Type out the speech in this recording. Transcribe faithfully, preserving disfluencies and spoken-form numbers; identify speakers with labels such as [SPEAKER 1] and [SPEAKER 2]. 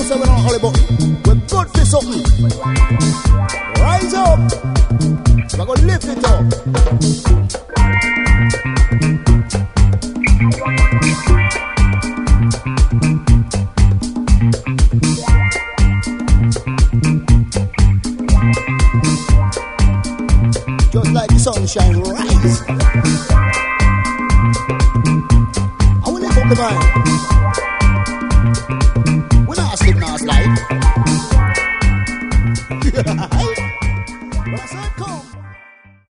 [SPEAKER 1] say we don't holy button. We're good for something. Rise up. We're gonna lift it up. Just like the sunshine, rise. I will lift up the mind.